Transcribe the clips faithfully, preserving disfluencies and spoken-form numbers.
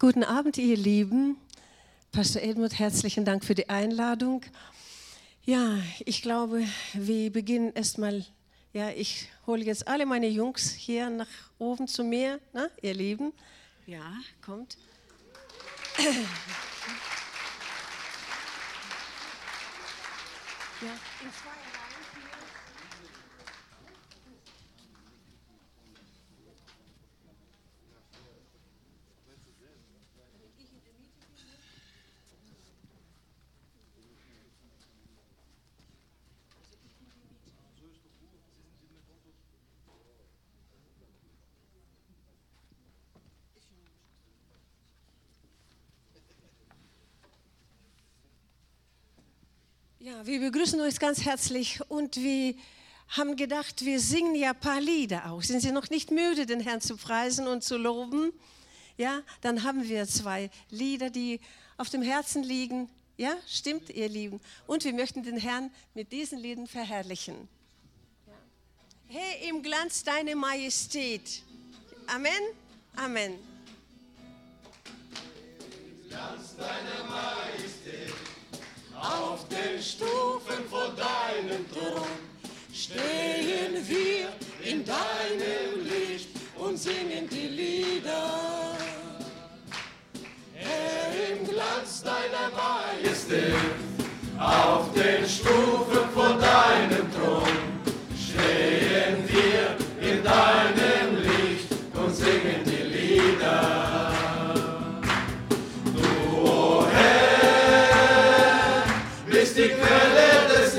Guten Abend, ihr Lieben. Pastor Edmund, herzlichen Dank für die Einladung. Ja, ich glaube, wir beginnen erstmal, ja, ich hole jetzt alle meine Jungs hier nach oben zu mir, na, ihr Lieben. Ja, kommt. Ja, in zwei Reihen hier. Ja, wir begrüßen euch ganz herzlich und wir haben gedacht, wir singen ja ein paar Lieder auch. Sind Sie noch nicht müde, den Herrn zu preisen und zu loben? Ja, dann haben wir zwei Lieder, die auf dem Herzen liegen. Ja, stimmt, ihr Lieben. Und wir möchten den Herrn mit diesen Liedern verherrlichen. Ja. Hey, im Glanz deiner Majestät. Amen, Amen. Im Glanz deiner Majestät. Auf den Stufen vor deinem Thron stehen wir in deinem Licht und singen die Lieder. Herr, im Glanz deiner Majestät, auf den Stufen vor deinem Thron stehen wir in deinem Licht und singen die Lieder. Die Quelle des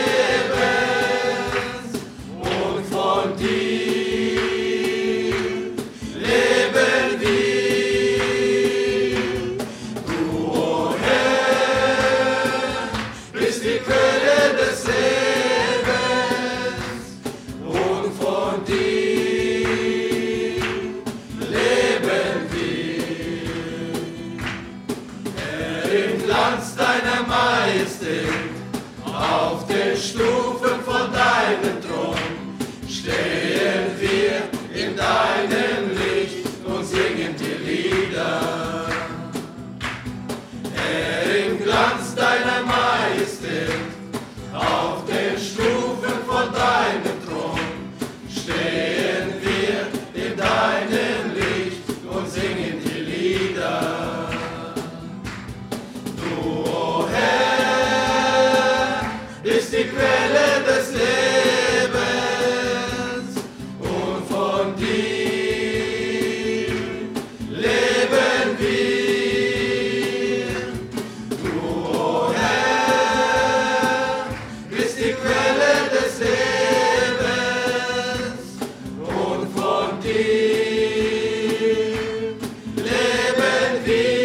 Lebens und von dir leben wir. Du, o Herr, bist die Quelle des Lebens und von dir leben wir. Herr, im Glanz deiner Majestät, auf den Stufen vor deinem Thron stehen wir in deinem Licht und singen die Lieder. Herr, im Glanz deiner Majestät, auf den Stufen vor deinem Thron stehen wir in deinem Licht und singen die Lieder. Du, o Herr, bist die Quelle des Lebens und von dir leben wir. Du, o Herr, bist die Quelle des Lebens und von dir leben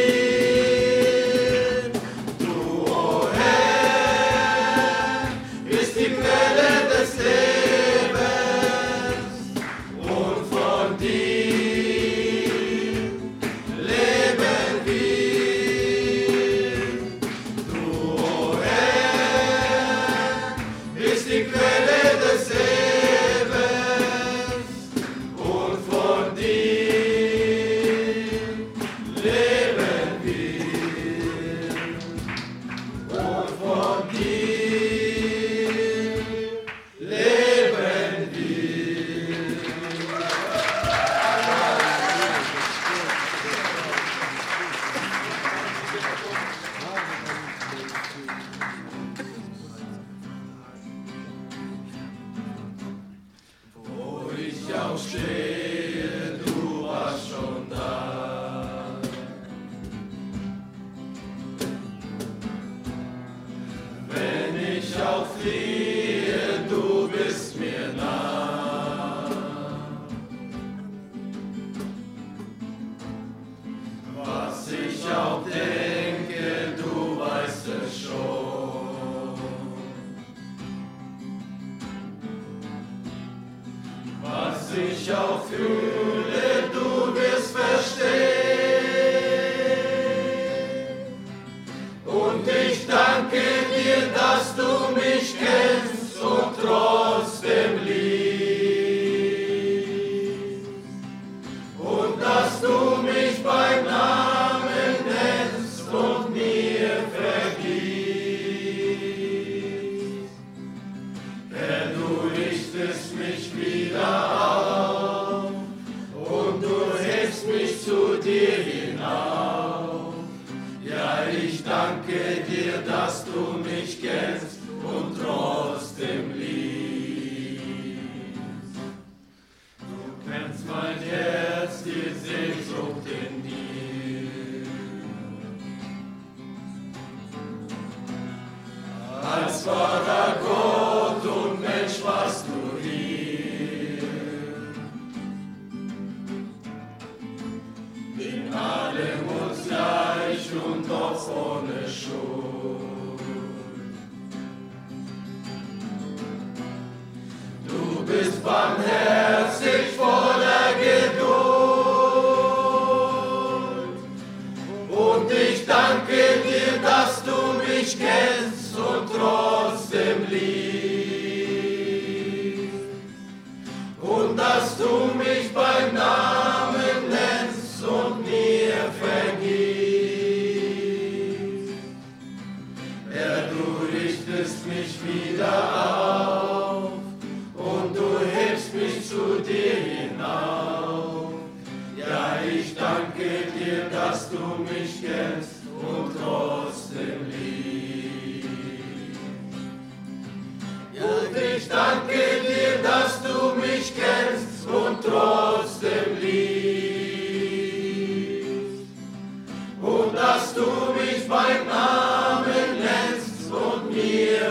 wir. Du, o Herr, bist die Quelle des Lebens und von dir leben wir. Du, o Herr, bist die Quelle des Lebens und von dir leben wir. Und von dir leben wir. Wo ich auch stehe, du warst schon da. Wenn ich auch fliehe, du bist mir nah. Was ich auch denke, du weißt es schon. Was ich auch fühle, du wirst verstehen. Und ich danke dir, dass du mich kennst und trotzdem liebst. Und dass du mich beim Namen dir hinauf. Ja, ich danke dir, dass du mich kennst und trotzdem liebst. Du kennst mein Herz, die Sehnsucht in dir. Als wahrer Gott und Mensch warst du hier. In allem uns gleich und doch ohne Schuld. Du bist barmherzig, voller Geduld. Und ich danke dir, dass du mich kennst und trotzdem liebst. Und dass du mich beim Namen nennst und mir vergibst. Herr, du richtest mich wieder auf und du hebst mich zu dir hinauf. Ja, ich danke dir, dass du mich kennst und trotzdem liebst. Und ich danke dir, dass du mich kennst und trotzdem liebst. Und dass du mich beim Namen nennst und mir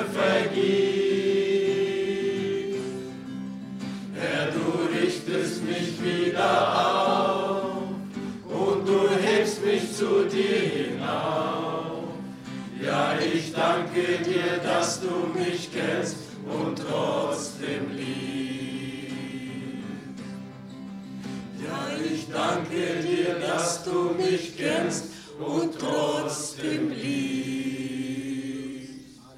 vergibst. Herr, du richtest mich wieder auf und du hebst mich zu dir hinauf. Ja, ich danke dir, dass du mich kennst und trotzdem liebst. Ja, ich danke dir, dass du mich kennst und trotzdem liebst.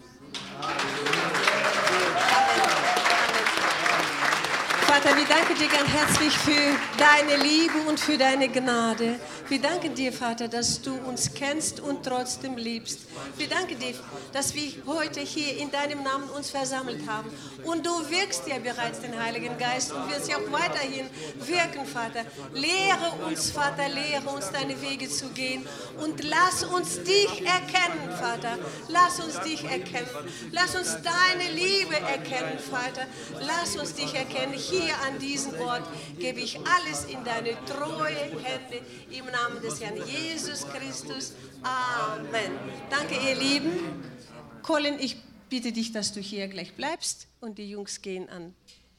Vater, wir danken dir ganz herzlich für deine Liebe und für deine Gnade. Wir danken dir, Vater, dass du uns kennst und trotzdem liebst. Wir danken dir, dass wir heute hier in deinem Namen uns versammelt haben. Und du wirkst ja bereits den Heiligen Geist und wirst ja auch weiterhin wirken, Vater. Lehre uns, Vater, lehre uns deine Wege zu gehen und lass uns dich erkennen, Vater. Lass uns dich erkennen. Lass uns deine Liebe erkennen, Vater. Lass uns dich erkennen. Hier an diesem Ort gebe ich alles in deine treue Hände im Namen des Herrn Jesus Christus. Amen. Danke, ihr Lieben. Colin, ich bitte dich, dass du hier gleich bleibst und die Jungs gehen an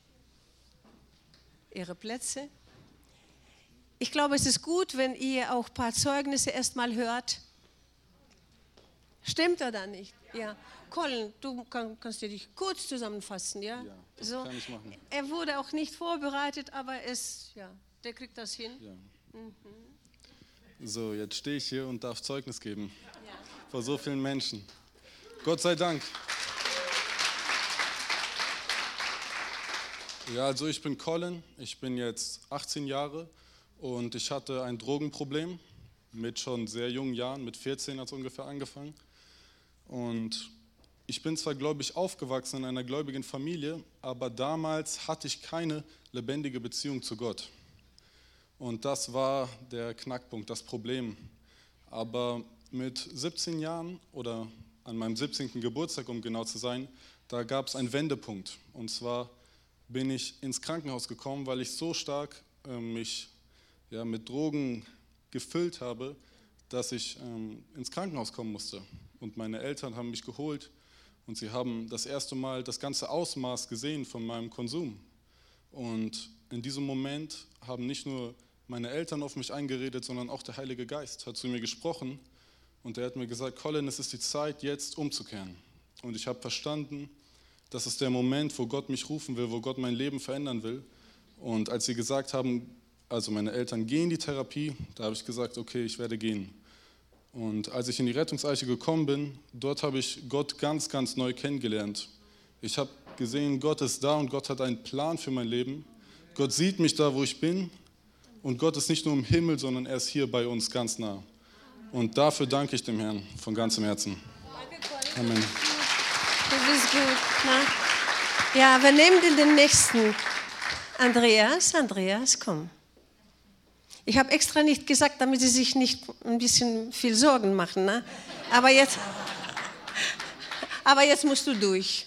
ihre Plätze. Ich glaube, es ist gut, wenn ihr auch ein paar Zeugnisse erstmal hört. Stimmt oder nicht? Ja. Colin, du kann, kannst dir dich kurz zusammenfassen, ja? Ja, so. Kann ich machen. Er wurde auch nicht vorbereitet, aber es, ja, der kriegt das hin. Ja. Mhm. So, jetzt stehe ich hier und darf Zeugnis geben. Ja. Vor so vielen Menschen. Gott sei Dank. Ja, also ich bin Colin, ich bin jetzt achtzehn Jahre und ich hatte ein Drogenproblem mit schon sehr jungen Jahren, mit vierzehn hat es ungefähr angefangen. Und ich bin zwar gläubig aufgewachsen in einer gläubigen Familie, aber damals hatte ich keine lebendige Beziehung zu Gott. Und das war der Knackpunkt, das Problem. Aber mit siebzehn Jahren oder an meinem siebzehnten Geburtstag, um genau zu sein, da gab es einen Wendepunkt. Und zwar bin ich ins Krankenhaus gekommen, weil ich so stark äh, mich ja, mit Drogen gefüllt habe, dass ich ähm, ins Krankenhaus kommen musste. Und meine Eltern haben mich geholt und sie haben das erste Mal das ganze Ausmaß gesehen von meinem Konsum. Und in diesem Moment haben nicht nur meine Eltern auf mich eingeredet, sondern auch der Heilige Geist hat zu mir gesprochen und er hat mir gesagt, Colin, es ist die Zeit, jetzt umzukehren. Und ich habe verstanden, das ist der Moment, wo Gott mich rufen will, wo Gott mein Leben verändern will. Und als sie gesagt haben, also meine Eltern gehen in die Therapie, da habe ich gesagt, okay, ich werde gehen. Und als ich in die Rettungseiche gekommen bin, dort habe ich Gott ganz, ganz neu kennengelernt. Ich habe gesehen, Gott ist da und Gott hat einen Plan für mein Leben. Gott sieht mich da, wo ich bin. Und Gott ist nicht nur im Himmel, sondern er ist hier bei uns ganz nah. Und dafür danke ich dem Herrn von ganzem Herzen. Amen. Du bist gut. Na? Ja, wir nehmen den nächsten. Andreas, Andreas, komm. Ich habe extra nicht gesagt, damit Sie sich nicht ein bisschen viel Sorgen machen. Ne? Aber, jetzt, aber jetzt musst du durch.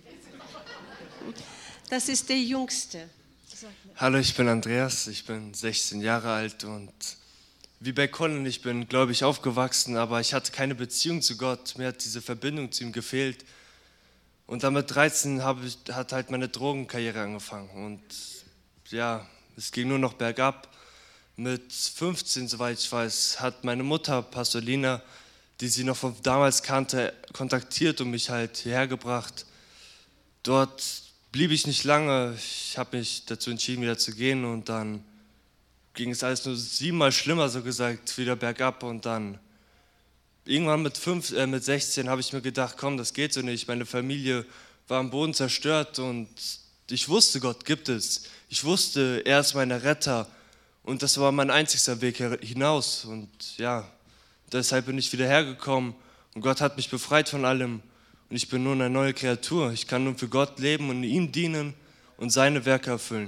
Das ist der Jüngste. Hallo, ich bin Andreas, ich bin sechzehn Jahre alt und wie bei Colin, ich bin gläubig aufgewachsen, aber ich hatte keine Beziehung zu Gott, mir hat diese Verbindung zu ihm gefehlt. Und dann mit dreizehn habe ich, hat halt meine Drogenkarriere angefangen und ja, es ging nur noch bergab. Mit fünfzehn, soweit ich weiß, hat meine Mutter, Pastor Lina, die sie noch von damals kannte, kontaktiert und mich halt hierher gebracht. Dort blieb ich nicht lange, ich habe mich dazu entschieden, wieder zu gehen und dann ging es alles nur siebenmal schlimmer, so gesagt, wieder bergab und dann irgendwann mit, fünf, äh, mit sechzehn habe ich mir gedacht, komm, das geht so nicht, meine Familie war am Boden zerstört und ich wusste, Gott gibt es, ich wusste, er ist mein Retter und das war mein einzigster Weg hinaus und ja, deshalb bin ich wieder hergekommen und Gott hat mich befreit von allem. Und ich bin nun eine neue Kreatur. Ich kann nun für Gott leben und ihm dienen und seine Werke erfüllen.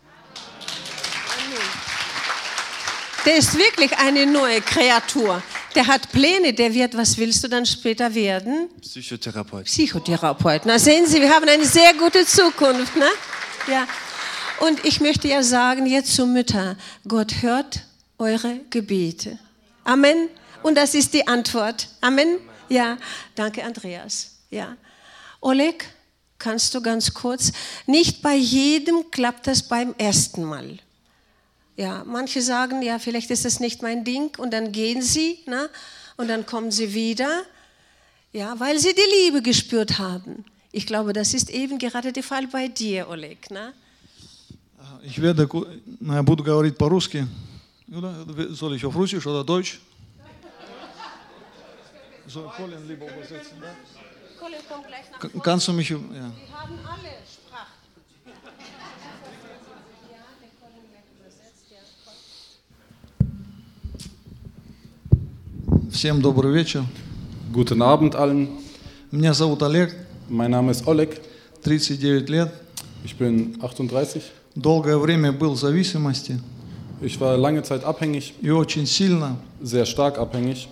Der ist wirklich eine neue Kreatur. Der hat Pläne, der wird, was willst du dann später werden? Psychotherapeut. Psychotherapeut. Na sehen Sie, wir haben eine sehr gute Zukunft. Ne? Ja. Und ich möchte ja sagen, jetzt zu Mütter, Gott hört eure Gebete. Amen. Und das ist die Antwort. Amen. Ja, danke Andreas. Ja. Oleg, kannst du ganz kurz, nicht bei jedem klappt das beim ersten Mal. Ja, manche sagen, ja, vielleicht ist das nicht mein Ding und dann gehen sie, ne? Und dann kommen sie wieder, ja, weil sie die Liebe gespürt haben. Ich glaube, das ist eben gerade der Fall bei dir, Oleg. Ne? Ich werde, na, буду говорить по-русски. Soll ich auf Russisch oder Deutsch? Soll Colin lieber übersetzen, da? Colin, komm gleich nach vorne. Kannst du mich, ja. Wir haben alle Sprachen. Ja, der Colin gleich übersetzt, ja. Всем добрый вечер. Guten Abend allen. Меня зовут Олег, Mein Name ist Oleg. тридцать девять лет. Ich bin achtunddreißig. Долгое время был в зависимости Ich war lange Zeit abhängig, и очень сильно. sehr stark abhängig.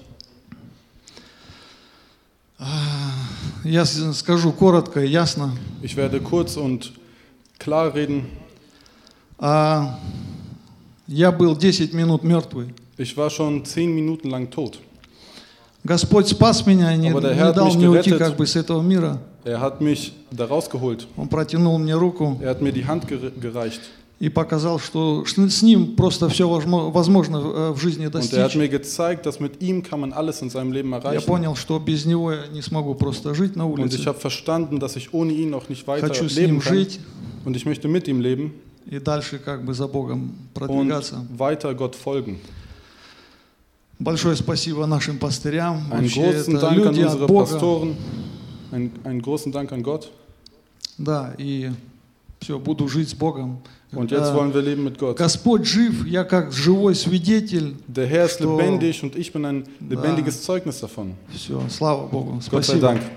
Я скажу коротко и ясно. Ich werde kurz und klar reden. А, я был десять минут мертвый. Ich war schon zehn Minuten lang tot. Господь спас меня, не, Aber der не Herr hat дал mich мне уйти gerettet. как бы с этого мира. Er hat mich da rausgeholt. Он протянул мне руку Er hat mir die Hand gere- gereicht. и показал, что с ним просто все возможно в жизни Und er hat достичь. mir gezeigt, dass mit ihm kann man alles in seinem Leben Я erreichen. понял, что без него я не смогу просто жить на Und ich улице. habe verstanden, dass ich ohne ihn auch nicht weiter Хочу с leben ним kann. жить Und ich möchte mit ihm leben и дальше как бы за Богом und продвигаться. weiter Gott folgen. Большое спасибо нашим пастырям. Einen Вообще, großen это Dank an люди от unsere Бога. Pastoren, einen, einen großen Dank an Gott. Да, и все, буду жить с Богом. Und jetzt wollen wir leben mit Gott. Господь жив, я как живой свидетель. Der Herr ist что- lebendig und ich bin ein lebendiges Zeugnis davon. Все, слава Богу. Gott sei Спасибо. Dank.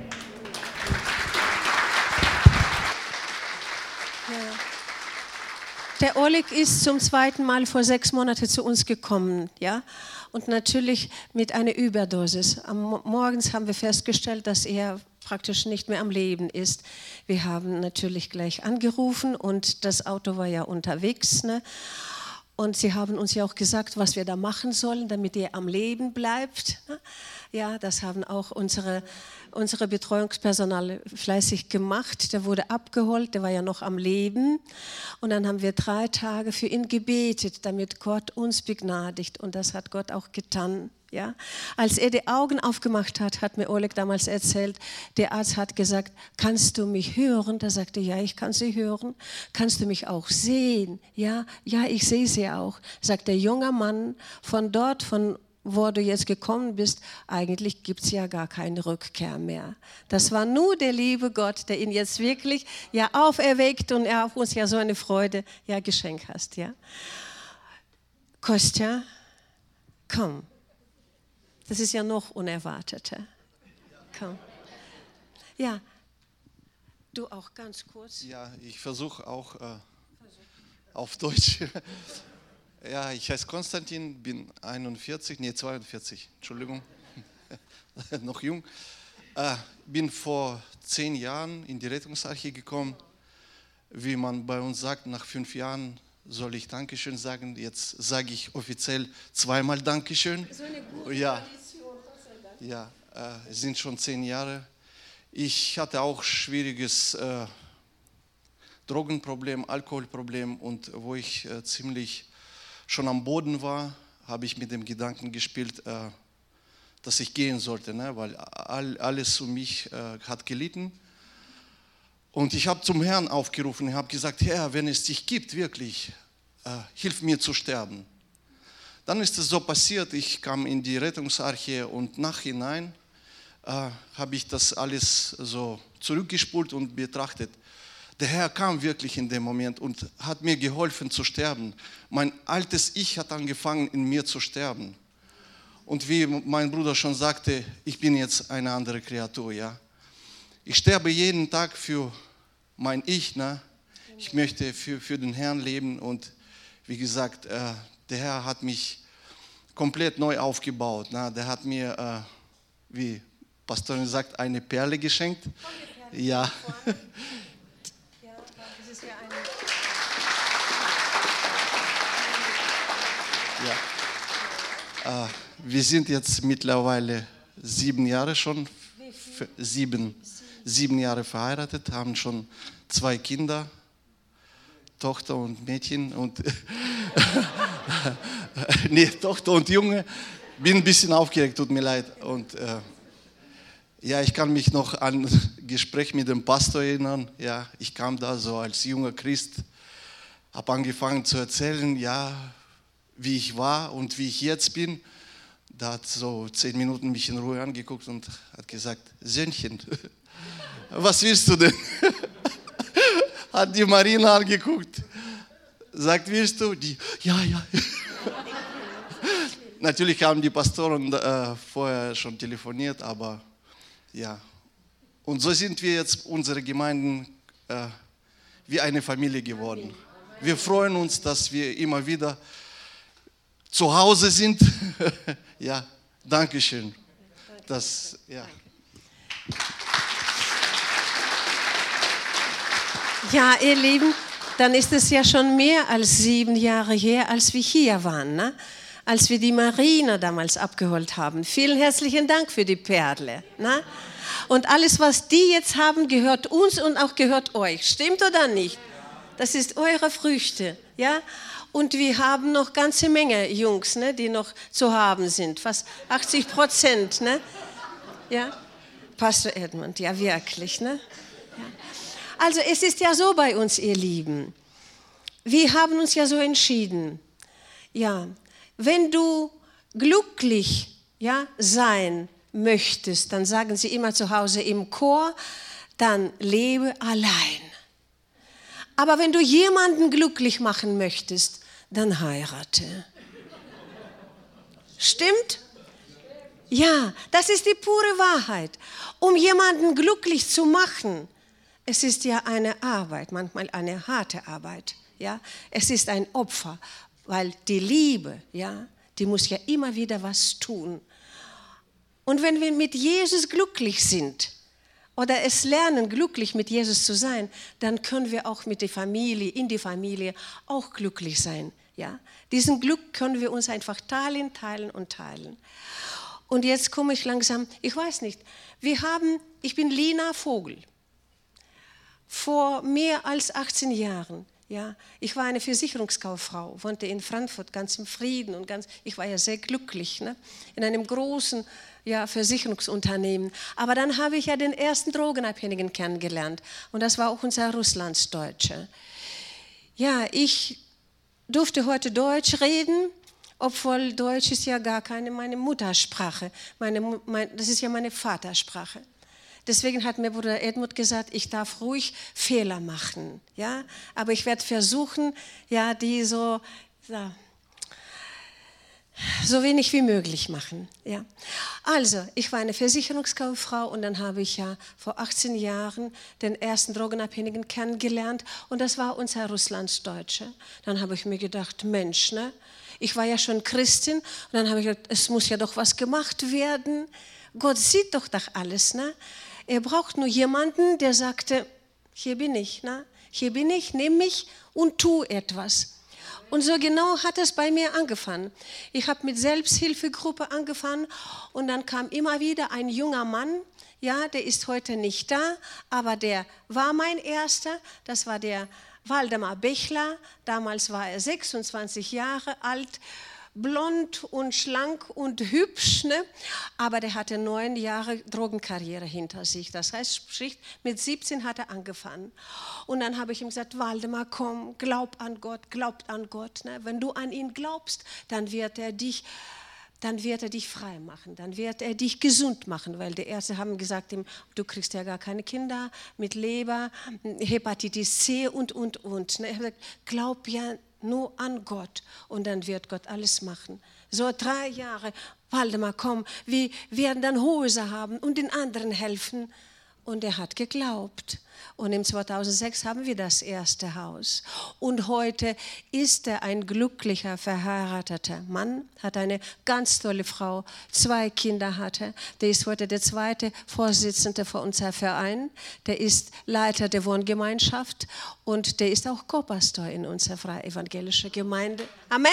Der Oleg ist zum zweiten Mal vor sechs Monaten zu uns gekommen, ja, und natürlich mit einer Überdosis. Am Mo- Morgens haben wir festgestellt, dass er praktisch nicht mehr am Leben ist. Wir haben natürlich gleich angerufen und das Auto war ja unterwegs, ne? Und sie haben uns ja auch gesagt, was wir da machen sollen, damit er am Leben bleibt. Ne? Ja, das haben auch unsere, unsere Betreuungspersonal fleißig gemacht. Der wurde abgeholt, der war ja noch am Leben. Und dann haben wir drei Tage für ihn gebetet, damit Gott uns begnadigt. Und das hat Gott auch getan. Ja? Als er die Augen aufgemacht hat, hat mir Oleg damals erzählt, der Arzt hat gesagt, kannst du mich hören? Da sagte er, ja, ich kann Sie hören. Kannst du mich auch sehen? Ja, ja, ich sehe Sie auch. Sagt der junge Mann, von dort, von wo du jetzt gekommen bist, eigentlich gibt es ja gar keine Rückkehr mehr. Das war nur der liebe Gott, der ihn jetzt wirklich ja auferweckt und er auf uns ja so eine Freude ja geschenkt hast. Ja. Kostja, komm. Das ist ja noch unerwarteter. Komm. Ja, du auch ganz kurz. Ja, ich versuche auch äh, auf Deutsch. Ja, ich heiße Konstantin, bin einundvierzig, nee zweiundvierzig, Entschuldigung, noch jung. Äh, bin vor zehn Jahren in die Rettungsarche gekommen. Wie man bei uns sagt, nach fünf Jahren soll ich Dankeschön sagen. Jetzt sage ich offiziell zweimal Dankeschön. So eine gute ja, Tradition, ja, äh, es sind schon zehn Jahre. Ich hatte auch schwieriges äh, Drogenproblem, Alkoholproblem, und wo ich äh, ziemlich schon am Boden war, habe ich mit dem Gedanken gespielt, äh, dass ich gehen sollte, ne? Weil all, alles um mich äh, hat gelitten. Und ich habe zum Herrn aufgerufen, ich habe gesagt, Herr, wenn es dich gibt, wirklich, äh, hilf mir zu sterben. Dann ist es so passiert, ich kam in die Rettungsarche und nachhinein äh, habe ich das alles so zurückgespult und betrachtet. Der Herr kam wirklich in dem Moment und hat mir geholfen zu sterben. Mein altes Ich hat angefangen, in mir zu sterben. Und wie mein Bruder schon sagte, ich bin jetzt eine andere Kreatur, ja. Ich sterbe jeden Tag für mein Ich, ne? Ich möchte für, für den Herrn leben, und wie gesagt, äh, der Herr hat mich komplett neu aufgebaut, ne? Der hat mir, äh, wie Pastorin sagt, eine Perle geschenkt. Perle ja. Ja, das ist ja eine. Ja. Äh, wir sind jetzt mittlerweile sieben Jahre schon, sieben, sieben Jahre verheiratet, haben schon zwei Kinder, Tochter und Mädchen und nee, Tochter und Junge. Bin ein bisschen aufgeregt, tut mir leid. Und äh, ja, ich kann mich noch an ein Gespräch mit dem Pastor erinnern. Ja, ich kam da so als junger Christ, habe angefangen zu erzählen, ja, wie ich war und wie ich jetzt bin. Da hat so zehn Minuten mich in Ruhe angeguckt und hat gesagt, Söhnchen, was willst du denn? Hat die Marina angeguckt, sagt, willst du? Die, ja, ja. Natürlich haben die Pastoren äh, vorher schon telefoniert, aber ja. Und so sind wir jetzt, unsere Gemeinden, äh, wie eine Familie geworden. Wir freuen uns, dass wir immer wieder zu Hause sind. Ja, danke schön. Das, ja. Ja, ihr Lieben, dann ist es ja schon mehr als sieben Jahre her, als wir hier waren, ne? Als wir die Marina damals abgeholt haben. Vielen herzlichen Dank für die Perle. Ne? Und alles, was die jetzt haben, gehört uns und auch gehört euch. Stimmt oder nicht? Das ist eure Früchte. Ja? Und wir haben noch ganze Menge Jungs, ne, die noch zu haben sind. Fast achtzig Prozent. Ne? Ja? Pastor Edmund, ja wirklich. Ne? Ja. Also es ist ja so bei uns, ihr Lieben. Wir haben uns ja so entschieden. Ja, wenn du glücklich, ja, sein möchtest, dann sagen sie immer zu Hause im Chor, dann lebe allein. Aber wenn du jemanden glücklich machen möchtest, dann heirate. Stimmt? Ja, das ist die pure Wahrheit. Um jemanden glücklich zu machen, es ist ja eine Arbeit, manchmal eine harte Arbeit. Ja? Es ist ein Opfer, weil die Liebe, ja, die muss ja immer wieder was tun. Und wenn wir mit Jesus glücklich sind oder es lernen, glücklich mit Jesus zu sein, dann können wir auch mit der Familie, in die Familie auch glücklich sein. Ja? Diesen Glück können wir uns einfach teilen, teilen und teilen. Und jetzt komme ich langsam, ich weiß nicht, wir haben, ich bin Lina Vogel. Vor mehr als achtzehn Jahren, ja, ich war eine Versicherungskauffrau, wohnte in Frankfurt ganz im Frieden und ganz, ich war ja sehr glücklich, ne, in einem großen, ja, Versicherungsunternehmen. Aber dann habe ich ja den ersten Drogenabhängigen kennengelernt und das war auch unser Russlandsdeutscher. Ja, ich durfte heute Deutsch reden, obwohl Deutsch ist ja gar keine meine Muttersprache, meine, mein, das ist ja meine Vatersprache. Deswegen hat mir Bruder Edmund gesagt, ich darf ruhig Fehler machen, ja, aber ich werde versuchen, ja, die so, so, so wenig wie möglich machen, ja. Also, ich war eine Versicherungskauffrau und dann habe ich ja vor achtzehn Jahren den ersten Drogenabhängigen kennengelernt und das war unser Russlandsdeutsche. Dann habe ich mir gedacht, Mensch, ne? Ich war ja schon Christin und dann habe ich gedacht, es muss ja doch was gemacht werden. Gott sieht doch doch alles, ne? Er braucht nur jemanden, der sagte, hier bin ich, ne? Hier bin ich, nimm mich und tu etwas. Und so genau hat es bei mir angefangen. Ich habe mit Selbsthilfegruppe angefangen und dann kam immer wieder ein junger Mann, ja, der ist heute nicht da, aber der war mein erster, das war der Waldemar Bechler, damals war er sechsundzwanzig Jahre alt, blond und schlank und hübsch, ne? Aber der hatte neun Jahre Drogenkarriere hinter sich. Das heißt, sprich, mit siebzehn hat er angefangen. Und dann habe ich ihm gesagt, Waldemar, komm, glaub an Gott, glaub an Gott. Ne? Wenn du an ihn glaubst, dann wird er dich, dann wird er dich frei machen, dann wird er dich gesund machen, weil die Ärzte haben gesagt, du kriegst ja gar keine Kinder mit Leber, Hepatitis C und, und, und. Ne? Ich habe gesagt, glaub ja nur an Gott und dann wird Gott alles machen. So drei Jahre, Waldemar, komm, wir werden dann Hose haben und den anderen helfen. Und er hat geglaubt. Und im zweitausendsechs haben wir das erste Haus. Und heute ist er ein glücklicher, verheirateter Mann, hat eine ganz tolle Frau, zwei Kinder hat er. Der ist heute der zweite Vorsitzende von unserem Verein. Der ist Leiter der Wohngemeinschaft und der ist auch Co-Pastor in unserer freien evangelischen Gemeinde. Amen.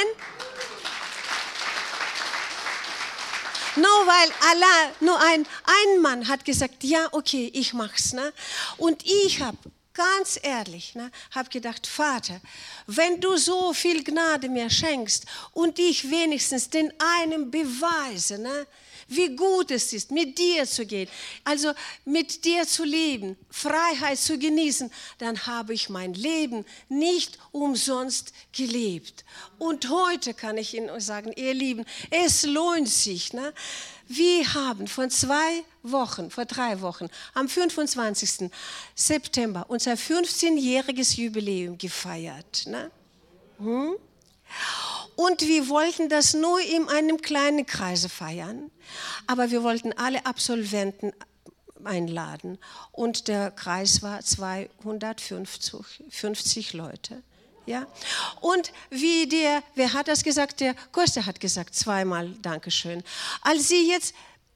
Nur weil Allah, nur ein, ein Mann hat gesagt, ja, okay, ich mach's. Ne? Und ich habe, ganz ehrlich, ne, habe gedacht, Vater, wenn du so viel Gnade mir schenkst und ich wenigstens den einen beweise, ne, wie gut es ist, mit dir zu gehen, also mit dir zu leben, Freiheit zu genießen, dann habe ich mein Leben nicht umsonst gelebt. Und heute kann ich Ihnen sagen, ihr Lieben, es lohnt sich. Ne? Wir haben vor zwei Wochen, vor drei Wochen, am fünfundzwanzigsten September unser fünfzehnjähriges Jubiläum gefeiert. Ne? Hm? Und wir wollten das nur in einem kleinen Kreise feiern, aber wir wollten alle Absolventen einladen. Und der Kreis war zweihundertfünfzig Leute. Ja? Und wie der, wer hat das gesagt? Der Koster hat gesagt, zweimal Dankeschön. Als sie jetzt,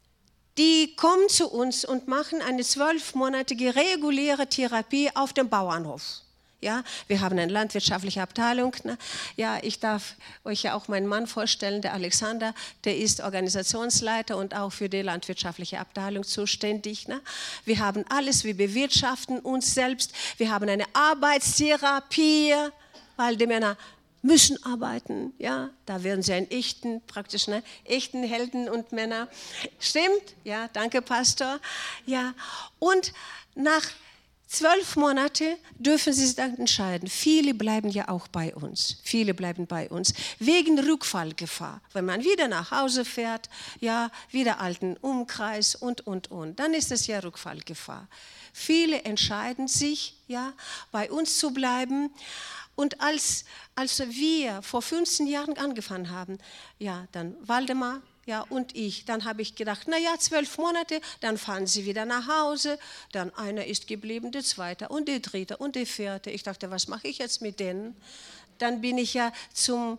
die kommen zu uns und machen eine zwölfmonatige reguläre Therapie auf dem Bauernhof. Ja, wir haben eine landwirtschaftliche Abteilung. Ne? Ja, ich darf euch ja auch meinen Mann vorstellen, der Alexander, der ist Organisationsleiter und auch für die landwirtschaftliche Abteilung zuständig. Ne? Wir haben alles, wir bewirtschaften uns selbst. Wir haben eine Arbeitstherapie, weil die Männer müssen arbeiten. Ja, da werden sie einen echten, praktisch, ne, echten Helden und Männer. Stimmt? Ja, danke, Pastor. Ja, und nach Zwölf Monate dürfen sie sich dann entscheiden. Viele bleiben ja auch bei uns. Viele bleiben bei uns. Wegen Rückfallgefahr. Wenn man wieder nach Hause fährt, ja, wieder alten Umkreis und, und, und. Dann ist es ja Rückfallgefahr. Viele entscheiden sich, ja, bei uns zu bleiben. Und als, als wir vor fünfzehn Jahren angefangen haben, ja, dann Waldemar, ja, und ich, dann habe ich gedacht, naja, zwölf Monate, dann fahren sie wieder nach Hause, dann einer ist geblieben, der zweite und der dritte und der vierte. Ich dachte, was mache ich jetzt mit denen? Dann bin ich ja zum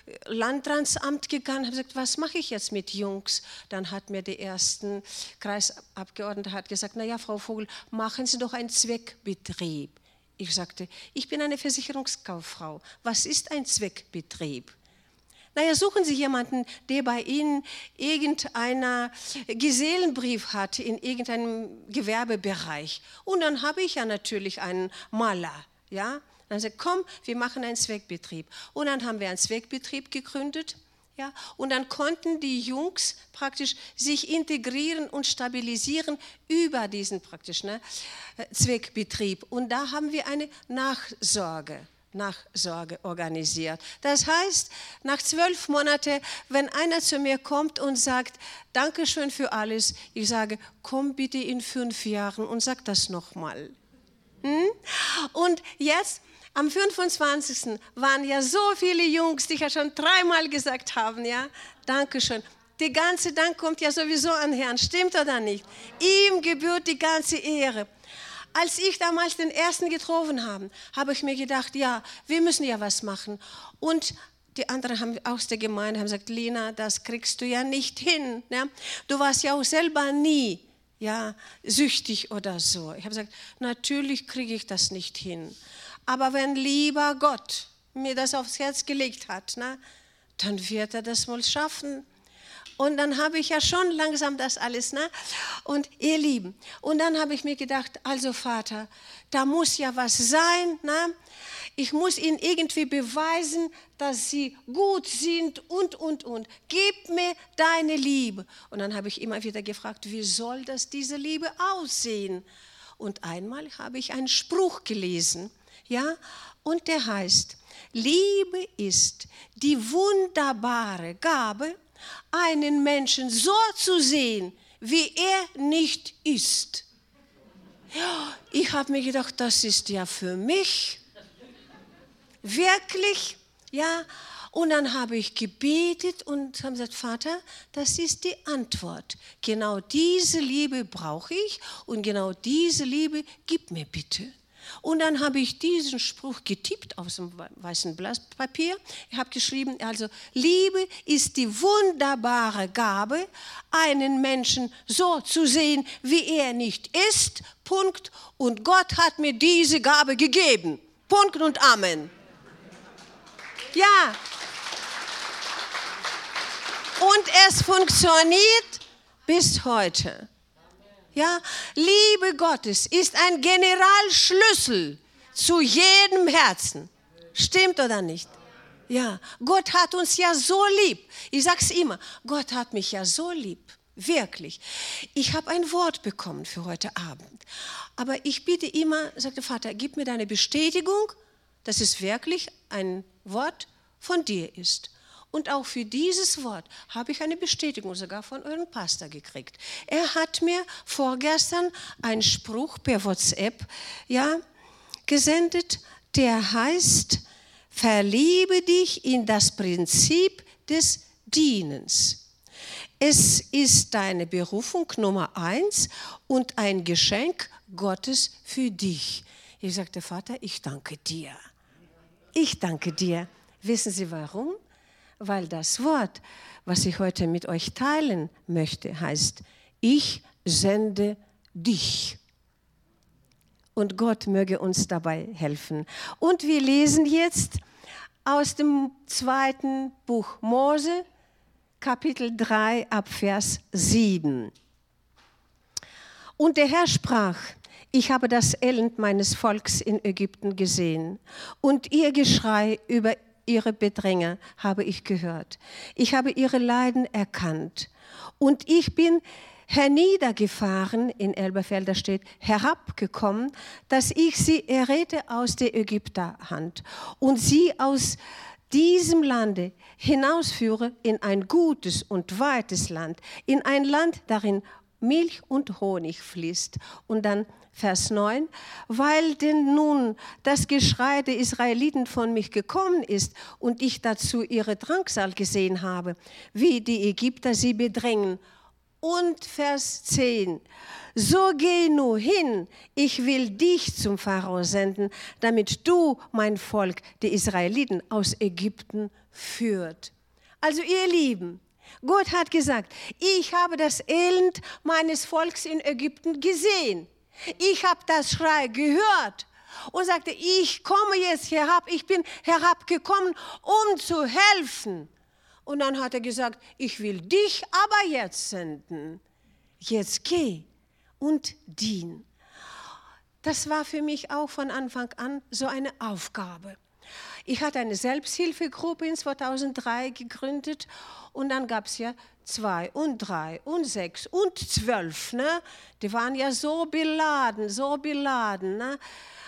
Landratsamt gegangen, habe gesagt, was mache ich jetzt mit Jungs? Dann hat mir der erste Kreisabgeordnete hat gesagt, naja, Frau Vogel, machen Sie doch einen Zweckbetrieb. Ich sagte, ich bin eine Versicherungskauffrau. Was ist ein Zweckbetrieb? Naja, suchen Sie jemanden, der bei Ihnen irgendeinen Gesellenbrief hat in irgendeinem Gewerbebereich. Und dann habe ich ja natürlich einen Maler. Ja? Dann sagt, komm, wir machen einen Zweckbetrieb. Und dann haben wir einen Zweckbetrieb gegründet. Ja? Und dann konnten die Jungs praktisch sich integrieren und stabilisieren über diesen praktisch, ne, Zweckbetrieb. Und da haben wir eine Nachsorge. Nachsorge organisiert. Das heißt, nach zwölf Monaten, wenn einer zu mir kommt und sagt, Dankeschön für alles, ich sage, komm bitte in fünf Jahren und sag das nochmal. Hm? Und jetzt, am fünfundzwanzigsten waren ja so viele Jungs, die ja schon dreimal gesagt haben, ja, Dankeschön. Der ganze Dank kommt ja sowieso an Herrn, stimmt oder nicht? Ihm gebührt die ganze Ehre. Als ich damals den ersten getroffen habe, habe ich mir gedacht, ja, wir müssen ja was machen. Und die anderen haben aus der Gemeinde haben gesagt, Lina, das kriegst du ja nicht hin. Ne? Du warst ja auch selber nie ja, süchtig oder so. Ich habe gesagt, natürlich kriege ich das nicht hin. Aber wenn lieber Gott mir das aufs Herz gelegt hat, ne, dann wird er das wohl schaffen. Und dann habe ich ja schon langsam das alles, ne? Und ihr Lieben, und dann habe ich mir gedacht, also Vater, da muss ja was sein, ne? Ich muss ihnen irgendwie beweisen, dass sie gut sind und, und, und. Gib mir deine Liebe. Und dann habe ich immer wieder gefragt, wie soll das diese Liebe aussehen? Und einmal habe ich einen Spruch gelesen, ja? Und der heißt, Liebe ist die wunderbare Gabe, einen Menschen so zu sehen, wie er nicht ist. Ja, ich habe mir gedacht, das ist ja für mich. Wirklich, ja. Und dann habe ich gebetet und habe gesagt, Vater, das ist die Antwort. Genau diese Liebe brauche ich und genau diese Liebe gib mir bitte. Und dann habe ich diesen Spruch getippt auf dem weißen Blatt Papier. Ich habe geschrieben, also Liebe ist die wunderbare Gabe, einen Menschen so zu sehen, wie er nicht ist. Punkt. Und Gott hat mir diese Gabe gegeben. Punkt und Amen. Ja. Und es funktioniert bis heute. Ja, Liebe Gottes ist ein Generalschlüssel zu jedem Herzen. Stimmt oder nicht? Ja, Gott hat uns ja so lieb. Ich sage es immer, Gott hat mich ja so lieb. Wirklich. Ich habe ein Wort bekommen für heute Abend. Aber ich bitte immer, sagte Vater, gib mir deine Bestätigung, dass es wirklich ein Wort von dir ist. Und auch für dieses Wort habe ich eine Bestätigung sogar von eurem Pastor gekriegt. Er hat mir vorgestern einen Spruch per WhatsApp ja, gesendet, der heißt, verliebe dich in das Prinzip des Dienens. Es ist deine Berufung Nummer eins und ein Geschenk Gottes für dich. Ich sagte, Vater, ich danke dir. Ich danke dir. Wissen Sie warum? Weil das Wort, was ich heute mit euch teilen möchte, heißt, ich sende dich. Und Gott möge uns dabei helfen. Und wir lesen jetzt aus dem zweiten Buch Mose, Kapitel drei, ab Vers sieben. Und der Herr sprach, ich habe das Elend meines Volks in Ägypten gesehen und ihr Geschrei über ihre Bedränger habe ich gehört. Ich habe ihre Leiden erkannt. Und ich bin herniedergefahren, in Elberfelder steht, herabgekommen, dass ich sie errette aus der Ägypterhand und sie aus diesem Lande hinausführe in ein gutes und weites Land, in ein Land, darin Milch und Honig fließt. Und dann Vers neun, weil denn nun das Geschrei der Israeliten von mich gekommen ist und ich dazu ihre Drangsal gesehen habe, wie die Ägypter sie bedrängen. Und Vers zehn, so geh nur hin, ich will dich zum Pharao senden, damit du mein Volk, die Israeliten, aus Ägypten führt. Also ihr Lieben, Gott hat gesagt, ich habe das Elend meines Volks in Ägypten gesehen. Ich habe das Schrei gehört und sagte, ich komme jetzt herab, ich bin herabgekommen, um zu helfen. Und dann hat er gesagt, ich will dich aber jetzt senden. Jetzt geh und dien. Das war für mich auch von Anfang an so eine Aufgabe. Ich hatte eine Selbsthilfegruppe in zweitausenddrei gegründet und dann gab es ja zwei und drei und sechs und zwölf. Ne? Die waren ja so beladen, so beladen. Ne?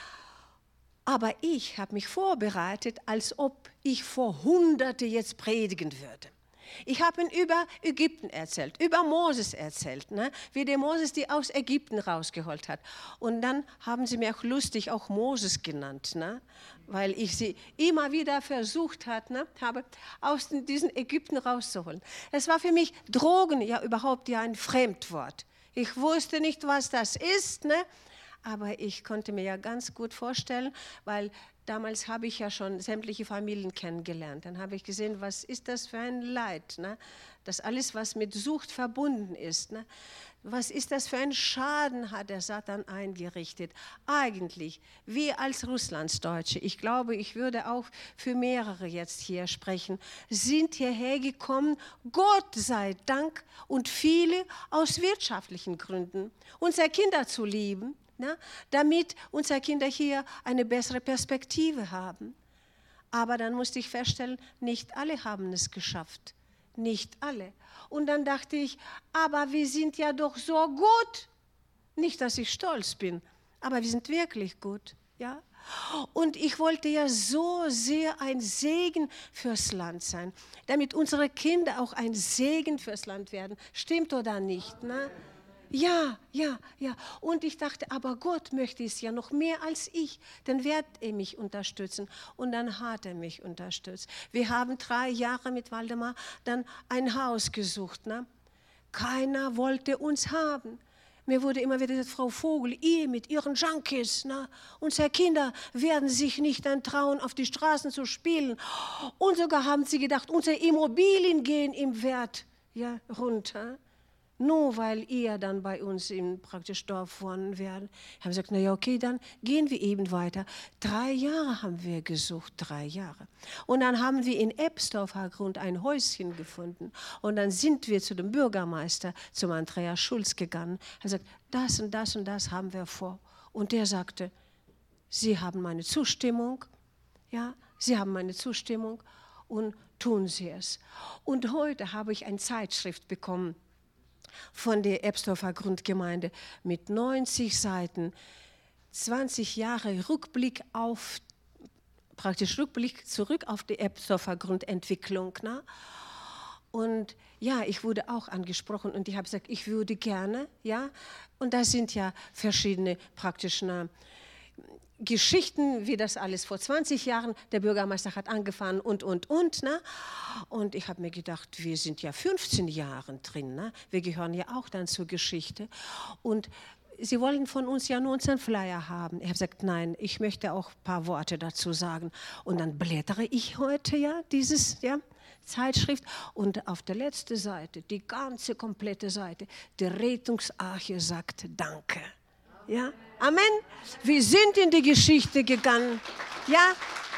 Aber ich habe mich vorbereitet, als ob ich vor Hunderte jetzt predigen würde. Ich habe ihnen über Ägypten erzählt, über Moses erzählt, ne? Wie der Moses die aus Ägypten rausgeholt hat. Und dann haben sie mir auch lustig auch Moses genannt, ne? Weil ich sie immer wieder versucht hat, ne? habe, aus diesen Ägypten rauszuholen. Es war für mich Drogen ja überhaupt ja ein Fremdwort. Ich wusste nicht, was das ist, ne? Aber ich konnte mir ja ganz gut vorstellen, weil damals habe ich ja schon sämtliche Familien kennengelernt. Dann habe ich gesehen, was ist das für ein Leid, ne? Das alles, was mit Sucht verbunden ist. Ne? Was ist das für ein Schaden, hat der Satan eingerichtet? Eigentlich, wir als Russlandsdeutsche, ich glaube, ich würde auch für mehrere jetzt hier sprechen, sind hierher gekommen, Gott sei Dank, und viele aus wirtschaftlichen Gründen, unsere Kinder zu lieben, na, damit unsere Kinder hier eine bessere Perspektive haben. Aber dann musste ich feststellen, nicht alle haben es geschafft. Nicht alle. Und dann dachte ich, aber wir sind ja doch so gut. Nicht, dass ich stolz bin, aber wir sind wirklich gut. Ja? Und ich wollte ja so sehr ein Segen fürs Land sein, damit unsere Kinder auch ein Segen fürs Land werden. Stimmt oder nicht? Ne? Ja, ja, ja. Und ich dachte, aber Gott möchte es ja noch mehr als ich. Dann wird er mich unterstützen. Und dann hat er mich unterstützt. Wir haben drei Jahre mit Waldemar dann ein Haus gesucht. Ne? Keiner wollte uns haben. Mir wurde immer wieder gesagt, Frau Vogel, ihr mit ihren Junkies, ne? Unsere Kinder werden sich nicht dann trauen, auf die Straßen zu spielen. Und sogar haben sie gedacht, unsere Immobilien gehen im Wert ja, runter. Nur weil ihr dann bei uns im praktisch Dorf wohnen werdet. Ich habe gesagt, na ja, okay, dann gehen wir eben weiter. Drei Jahre haben wir gesucht, drei Jahre. Und dann haben wir in Ebsdorfer Grund ein Häuschen gefunden. Und dann sind wir zu dem Bürgermeister, zum Andreas Schulz gegangen. Er hat gesagt, das und das und das haben wir vor. Und der sagte, Sie haben meine Zustimmung, ja, Sie haben meine Zustimmung und tun Sie es. Und heute habe ich eine Zeitschrift bekommen von der Ebsdorfer Grundgemeinde mit neunzig Seiten, zwanzig Jahre Rückblick auf, praktisch Rückblick zurück auf die Ebsdorfer Grundentwicklung. Ne? Und ja, ich wurde auch angesprochen und ich habe gesagt, ich würde gerne, ja, und da sind ja verschiedene praktische Geschichten, wie das alles vor zwanzig Jahren, der Bürgermeister hat angefangen und, und, und. Ne? Und ich habe mir gedacht, wir sind ja fünfzehn Jahre drin, ne? Wir gehören ja auch dann zur Geschichte. Und Sie wollen von uns ja nur unseren Flyer haben. Ich habe gesagt, nein, ich möchte auch ein paar Worte dazu sagen. Und dann blättere ich heute ja dieses, ja, Zeitschrift und auf der letzten Seite, die ganze komplette Seite, die Rettungsarche sagt Danke. Ja, Amen. Wir sind in die Geschichte gegangen. Ja.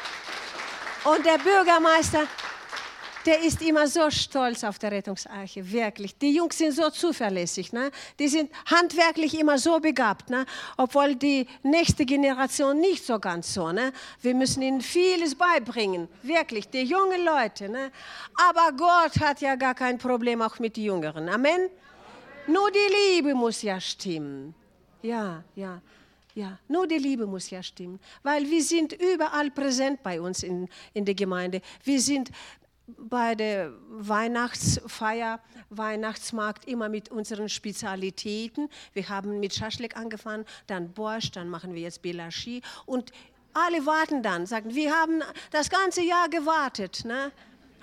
Und der Bürgermeister, der ist immer so stolz auf der Rettungsarche, wirklich. Die Jungs sind so zuverlässig, ne? Die sind handwerklich immer so begabt, ne? Obwohl die nächste Generation nicht so ganz so. Ne? Wir müssen ihnen vieles beibringen, wirklich, die jungen Leute. Ne? Aber Gott hat ja gar kein Problem auch mit den Jüngeren. Amen. Amen. Nur die Liebe muss ja stimmen. Ja, ja, ja, nur die Liebe muss ja stimmen, weil wir sind überall präsent bei uns in, in der Gemeinde. Wir sind bei der Weihnachtsfeier, Weihnachtsmarkt immer mit unseren Spezialitäten. Wir haben mit Schaschlik angefangen, dann Borscht, dann machen wir jetzt Belashi und alle warten dann, sagen, wir haben das ganze Jahr gewartet. Ne?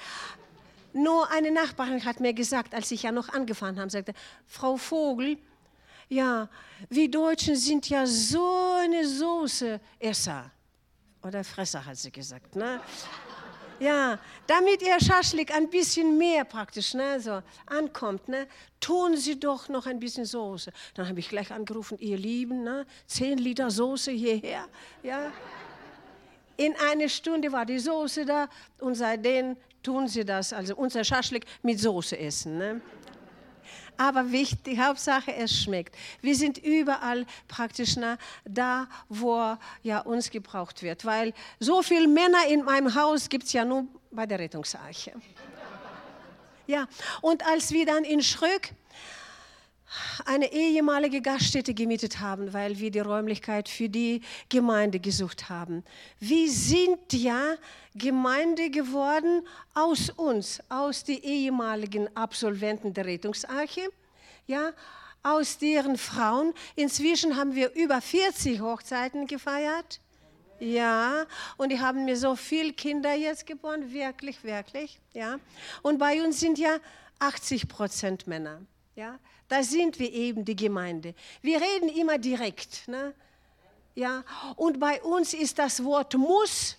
Nur eine Nachbarin hat mir gesagt, als ich ja noch angefangen habe, sagte, Frau Vogel, ja, wir Deutschen sind ja so eine Soße-Esser. Oder Fresser, hat sie gesagt. Ne? Ja, damit ihr Schaschlik ein bisschen mehr praktisch ne, so ankommt, ne, tun Sie doch noch ein bisschen Soße. Dann habe ich gleich angerufen, ihr Lieben, ne, zehn Liter Soße hierher. Ja. In einer Stunde war die Soße da und seitdem tun Sie das, also unser Schaschlik mit Soße essen. Ne? Aber wichtig, Hauptsache es schmeckt. Wir sind überall praktisch nah, da, wo ja, uns gebraucht wird. Weil so viele Männer in meinem Haus gibt es ja nur bei der Rettungsarche. Ja, und als wir dann in Schröck eine ehemalige Gaststätte gemietet haben, weil wir die Räumlichkeit für die Gemeinde gesucht haben. Wir sind ja Gemeinde geworden aus uns, aus den ehemaligen Absolventen der Rettungsarche, ja, aus deren Frauen. Inzwischen haben wir über vierzig Hochzeiten gefeiert. Ja, und die haben mir so viele Kinder jetzt geboren, wirklich, wirklich. Ja. Und bei uns sind ja achtzig Prozent Männer. Ja. Da sind wir eben die Gemeinde. Wir reden immer direkt. Ne? Ja. Und bei uns ist das Wort muss,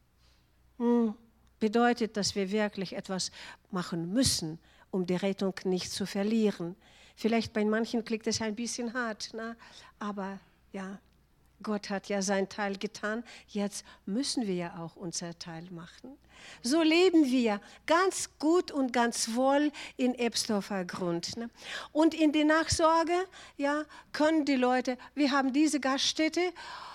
hm, bedeutet, dass wir wirklich etwas machen müssen, um die Rettung nicht zu verlieren. Vielleicht bei manchen klingt es ein bisschen hart, ne? Aber ja, Gott hat ja seinen Teil getan, jetzt müssen wir ja auch unser Teil machen. So leben wir ganz gut und ganz wohl in Ebsdorfer Grund. Ne? Und in der Nachsorge ja, können die Leute, wir haben diese Gaststätte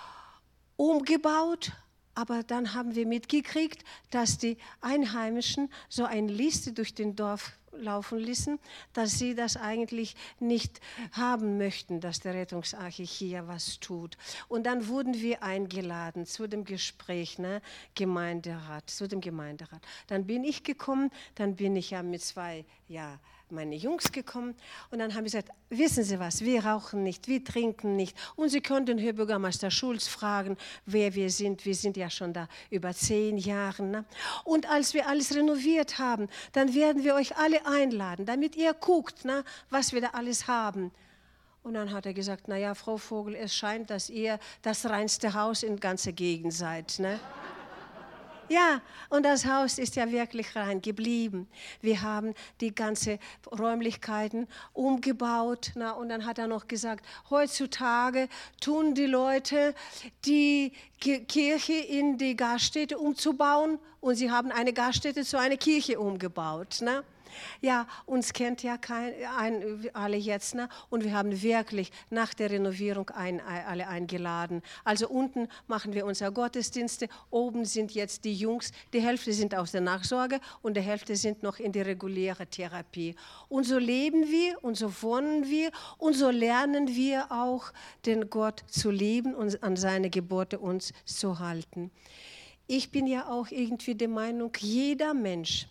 umgebaut, aber dann haben wir mitgekriegt, dass die Einheimischen so eine Liste durch den Dorf laufen ließen, dass sie das eigentlich nicht haben möchten, dass der Rettungsarche hier was tut. Und dann wurden wir eingeladen zu dem Gespräch, ne, Gemeinderat, zu dem Gemeinderat. Dann bin ich gekommen, dann bin ich ja mit zwei, ja, meine Jungs gekommen und dann haben sie gesagt, wissen Sie was, wir rauchen nicht, wir trinken nicht und Sie könnten Herr Bürgermeister Schulz fragen, wer wir sind, wir sind ja schon da über zehn Jahre. Ne? Und als wir alles renoviert haben, dann werden wir euch alle einladen, damit ihr guckt, ne, was wir da alles haben. Und dann hat er gesagt, naja, Frau Vogel, es scheint, dass ihr das reinste Haus in ganzer Gegend seid. Ne? Ja, und das Haus ist ja wirklich rein geblieben. Wir haben die ganzen Räumlichkeiten umgebaut. Na, und dann hat er noch gesagt, heutzutage tun die Leute die Kirche in die Gaststätte umzubauen und sie haben eine Gaststätte zu einer Kirche umgebaut. Ne? Ja, uns kennt ja kein, ein, alle jetzt, ne? Und wir haben wirklich nach der Renovierung ein, alle eingeladen. Also unten machen wir unsere Gottesdienste, oben sind jetzt die Jungs, die Hälfte sind aus der Nachsorge und die Hälfte sind noch in die reguläre Therapie. Und so leben wir und so wohnen wir und so lernen wir auch, den Gott zu lieben und an seine Gebote uns zu halten. Ich bin ja auch irgendwie der Meinung, jeder Mensch,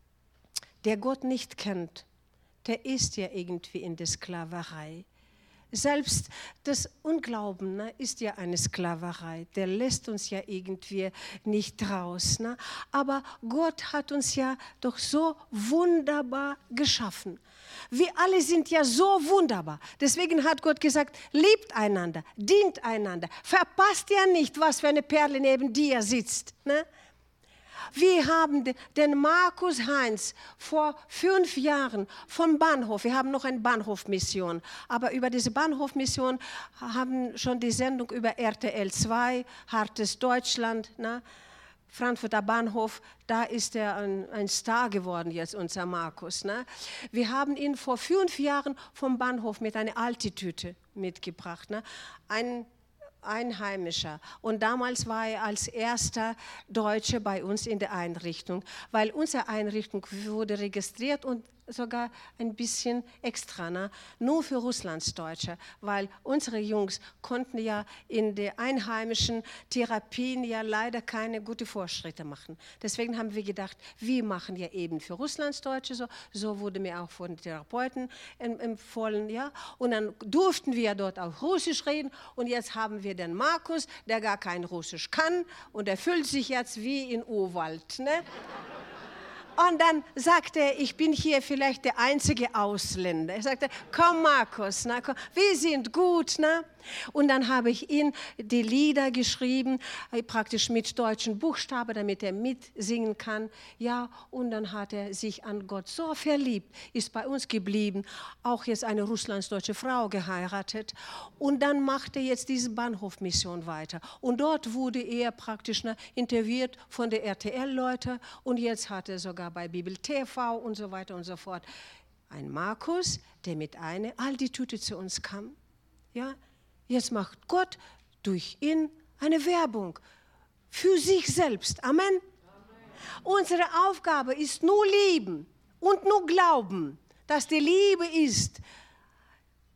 der Gott nicht kennt, der ist ja irgendwie in der Sklaverei. Selbst das Unglauben, ne, ist ja eine Sklaverei. Der lässt uns ja irgendwie nicht raus. Ne? Aber Gott hat uns ja doch so wunderbar geschaffen. Wir alle sind ja so wunderbar. Deswegen hat Gott gesagt, liebt einander, dient einander. Verpasst ja nicht, was für eine Perle neben dir sitzt. Ne? Wir haben den Markus Heinz vor fünf Jahren vom Bahnhof, wir haben noch eine Bahnhofmission, aber über diese Bahnhofmission haben schon die Sendung über R T L zwei, Hartes Deutschland, ne? Frankfurter Bahnhof, da ist er ein, ein Star geworden jetzt, unser Markus. Ne? Wir haben ihn vor fünf Jahren vom Bahnhof mit einer Altitüte mitgebracht, ne? Ein Einheimischer. Und damals war er als erster Deutscher bei uns in der Einrichtung, weil unsere Einrichtung wurde registriert und sogar ein bisschen extra, ne? Nur für Russlandsdeutsche, weil unsere Jungs konnten ja in den einheimischen Therapien ja leider keine guten Fortschritte machen. Deswegen haben wir gedacht, wir machen ja eben für Russlandsdeutsche so, so wurde mir auch von den Therapeuten empfohlen, ja, und dann durften wir dort auch Russisch reden und jetzt haben wir den Markus, der gar kein Russisch kann und er fühlt sich jetzt wie in Urwald, ne? Und dann sagte er, ich bin hier vielleicht der einzige Ausländer. Er sagte, komm Markus, na, komm, wir sind gut. Na? Und dann habe ich ihm die Lieder geschrieben, praktisch mit deutschen Buchstaben, damit er mitsingen kann. Ja, und dann hat er sich an Gott so verliebt, ist bei uns geblieben, auch jetzt eine russlandsdeutsche Frau geheiratet. Und dann macht er jetzt diese Bahnhofmission weiter. Und dort wurde er praktisch na, interviewt von den R T L-Leuten und jetzt hat er sogar bei Bibel T V und so weiter und so fort. Ein Markus, der mit einer Altitüte zu uns kam. Ja, jetzt macht Gott durch ihn eine Werbung für sich selbst. Amen. Amen. Unsere Aufgabe ist nur lieben und nur glauben, dass die Liebe ist,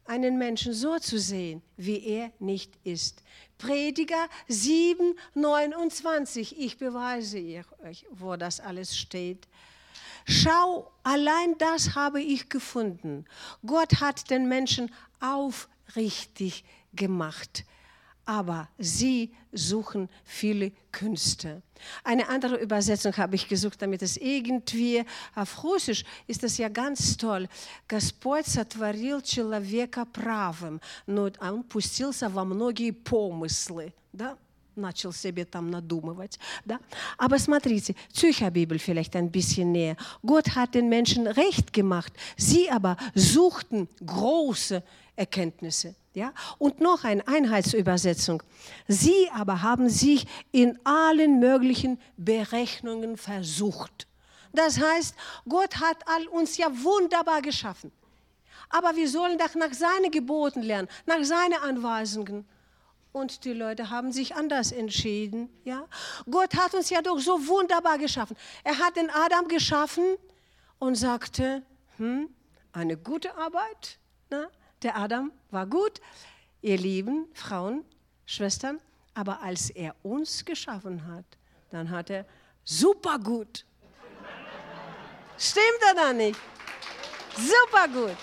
einen Menschen so zu sehen, wie er nicht ist. Prediger sieben, neunundzwanzig, ich beweise euch, wo das alles steht. Schau, allein das habe ich gefunden. Gott hat den Menschen aufrichtig gemacht, aber sie suchen viele Künste. Eine andere Übersetzung habe ich gesucht, damit es irgendwie, auf Russisch ist das ja ganz toll. Господь сотворил человека правым, но он пустился во многие помыслы, да? Начал себе там надумывать. Да? Aber смотрите, Zürcher Bibel vielleicht ein bisschen näher. Gott hat den Menschen recht gemacht, sie aber suchten große Erkenntnisse. Ja? Und noch eine Einheitsübersetzung. Sie aber haben sich in allen möglichen Berechnungen versucht. Das heißt, Gott hat all uns ja wunderbar geschaffen. Aber wir sollen doch nach seinen Geboten lernen, nach seinen Anweisungen. Und die Leute haben sich anders entschieden. Ja? Gott hat uns ja doch so wunderbar geschaffen. Er hat den Adam geschaffen und sagte, hm, eine gute Arbeit. Na? Der Adam war gut, ihr lieben Frauen, Schwestern, aber als er uns geschaffen hat, dann hat er super gut. Stimmt oder nicht? Super gut.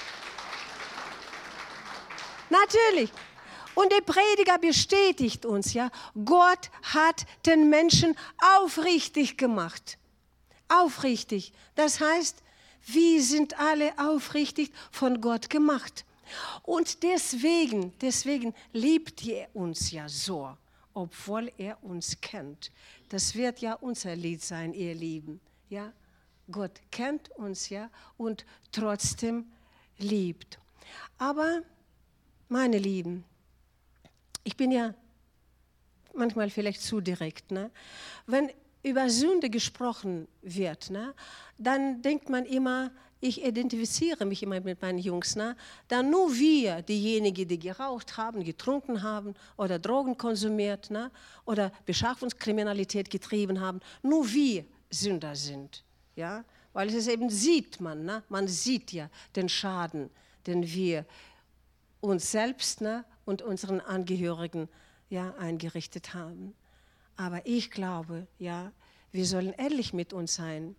Natürlich. Und der Prediger bestätigt uns, ja, Gott hat den Menschen aufrichtig gemacht. Aufrichtig. Das heißt, wir sind alle aufrichtig von Gott gemacht. Und deswegen, deswegen liebt er uns ja so, obwohl er uns kennt. Das wird ja unser Lied sein, ihr Lieben. Ja? Gott kennt uns ja und trotzdem liebt. Aber, meine Lieben, ich bin ja manchmal vielleicht zu direkt. Ne? Wenn über Sünde gesprochen wird, ne, dann denkt man immer, ich identifiziere mich immer mit meinen Jungs, ne, dann nur wir, diejenigen, die geraucht haben, getrunken haben oder Drogen konsumiert, ne, oder Beschaffungskriminalität getrieben haben, nur wir Sünder sind. Ja? Weil es eben sieht man, ne? Man sieht ja den Schaden, den wir uns selbst, ne, und unseren Angehörigen, ja, eingerichtet haben. Aber ich glaube, ja, wir sollen ehrlich mit uns sein.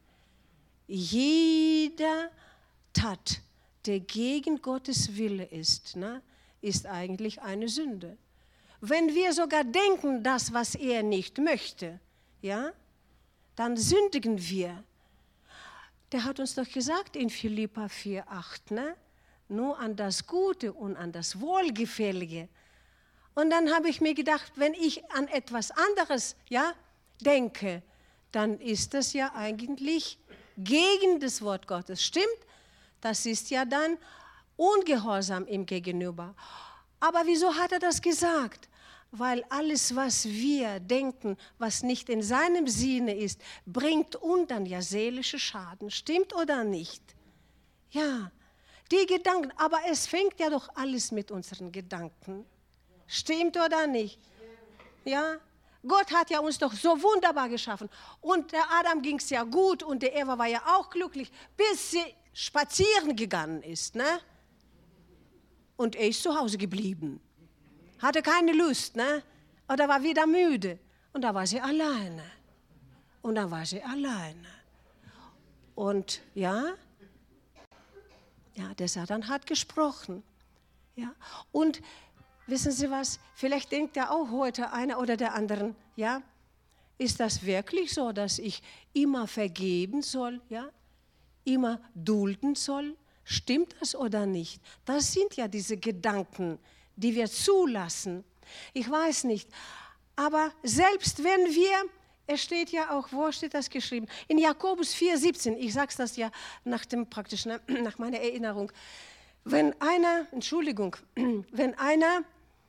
Jeder Tat, der gegen Gottes Wille ist, ne, ist eigentlich eine Sünde. Wenn wir sogar denken, das, was er nicht möchte, ja, dann sündigen wir. Der hat uns doch gesagt in Philipper vier, acht, ne, nur an das Gute und an das Wohlgefällige. Und dann habe ich mir gedacht, wenn ich an etwas anderes, ja, denke, dann ist das ja eigentlich gegen das Wort Gottes. Stimmt? Das ist ja dann ungehorsam ihm gegenüber. Aber wieso hat er das gesagt? Weil alles, was wir denken, was nicht in seinem Sinne ist, bringt uns dann ja seelische Schaden. Stimmt oder nicht? Ja. Die Gedanken, aber es fängt ja doch alles mit unseren Gedanken. Stimmt oder nicht? Ja? Gott hat ja uns doch so wunderbar geschaffen. Und der Adam ging es ja gut und der Eva war ja auch glücklich, bis sie spazieren gegangen ist. Ne? Und er ist zu Hause geblieben. Hatte keine Lust, ne? Oder war wieder müde. Und da war sie alleine. Und dann war sie alleine. Und ja, Ja, der Satan hat gesprochen. Ja. Und wissen Sie was, vielleicht denkt ja auch heute einer oder der anderen, ja, ist das wirklich so, dass ich immer vergeben soll, ja, immer dulden soll? Stimmt das oder nicht? Das sind ja diese Gedanken, die wir zulassen. Ich weiß nicht, aber selbst wenn wir, es steht ja auch, wo steht das geschrieben? In Jakobus vier, siebzehn, ich sage das ja nach dem praktisch, nach meiner Erinnerung. Wenn einer, Entschuldigung, wenn einer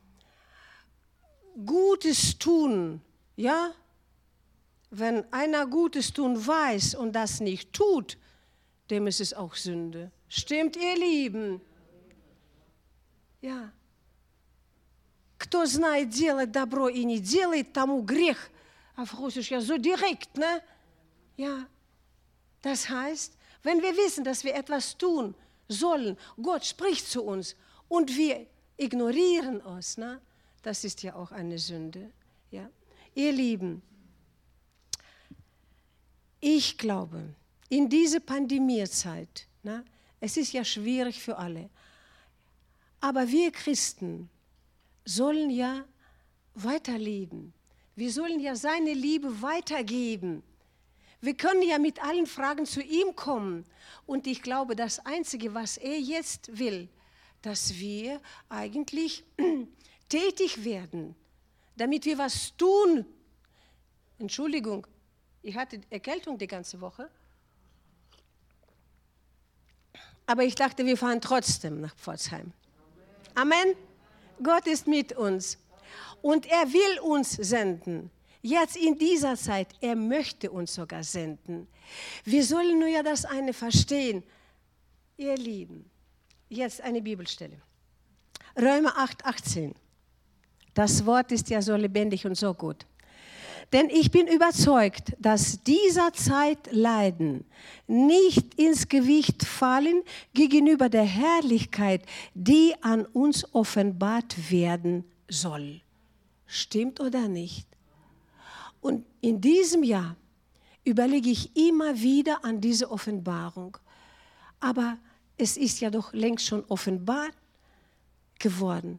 Gutes tun, ja, wenn einer Gutes tun weiß und das nicht tut, dem ist es auch Sünde. Stimmt, ihr Lieben? Ja. Кто знает делать добро и не делает, тому грех. Auf Russisch ja so direkt, ne? Ja. Das heißt, wenn wir wissen, dass wir etwas tun sollen, Gott spricht zu uns und wir ignorieren uns. Ne? Das ist ja auch eine Sünde. Ja? Ihr Lieben, ich glaube, in dieser Pandemiezeit, ne, es ist ja schwierig für alle, aber wir Christen sollen ja weiterleben. Wir sollen ja seine Liebe weitergeben. Wir können ja mit allen Fragen zu ihm kommen. Und ich glaube, das Einzige, was er jetzt will, dass wir eigentlich tätig werden, damit wir was tun. Entschuldigung, ich hatte Erkältung die ganze Woche. Aber ich dachte, wir fahren trotzdem nach Pforzheim. Amen. Gott ist mit uns. Und er will uns senden. Jetzt in dieser Zeit, er möchte uns sogar senden. Wir sollen nur ja das eine verstehen. Ihr Lieben, jetzt eine Bibelstelle. Römer acht, achtzehn. Das Wort ist ja so lebendig und so gut. Denn ich bin überzeugt, dass dieser Zeit Leiden nicht ins Gewicht fallen gegenüber der Herrlichkeit, die an uns offenbart werden soll. Stimmt oder nicht? Und in diesem Jahr überlege ich immer wieder an diese Offenbarung. Aber es ist ja doch längst schon offenbart geworden.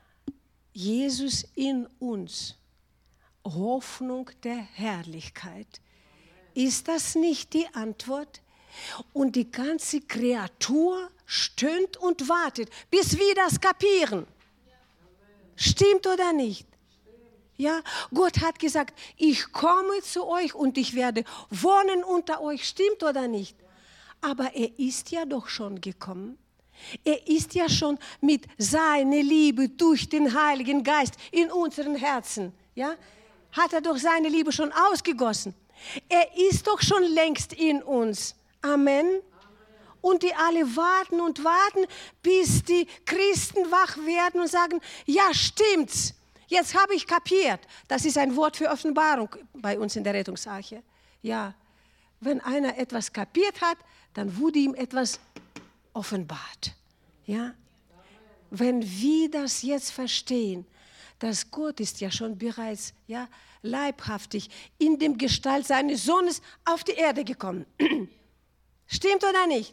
Jesus in uns. Hoffnung der Herrlichkeit. Ist das nicht die Antwort? Und die ganze Kreatur stöhnt und wartet, bis wir das kapieren. Stimmt oder nicht? Ja, Gott hat gesagt, ich komme zu euch und ich werde wohnen unter euch. Stimmt oder nicht? Aber er ist ja doch schon gekommen. Er ist ja schon mit seiner Liebe durch den Heiligen Geist in unseren Herzen. Ja? Hat er doch seine Liebe schon ausgegossen. Er ist doch schon längst in uns. Amen. Amen. Und die alle warten und warten, bis die Christen wach werden und sagen, ja, stimmt's. Jetzt habe ich kapiert. Das ist ein Wort für Offenbarung bei uns in der Rettungsarche. Ja, wenn einer etwas kapiert hat, dann wurde ihm etwas offenbart. Ja? Wenn wir das jetzt verstehen, dass Gott ist ja schon bereits ja, leibhaftig in dem Gestalt seines Sohnes auf die Erde gekommen. Stimmt oder nicht?